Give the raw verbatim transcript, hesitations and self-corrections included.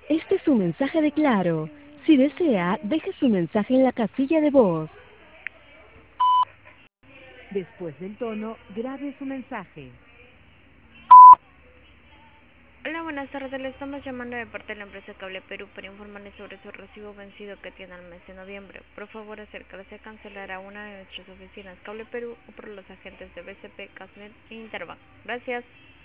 Este es un mensaje de Claro. Si desea, deje su mensaje en la casilla de voz. Después del tono, grabe su mensaje. Hola, buenas tardes. Le estamos llamando de parte de la empresa Cable Perú para informarle sobre su recibo vencido que tiene al mes de noviembre. Por favor, acérquese a cancelar a una de nuestras oficinas Cable Perú o por los agentes de B C P, Casnet e Interbank. Gracias.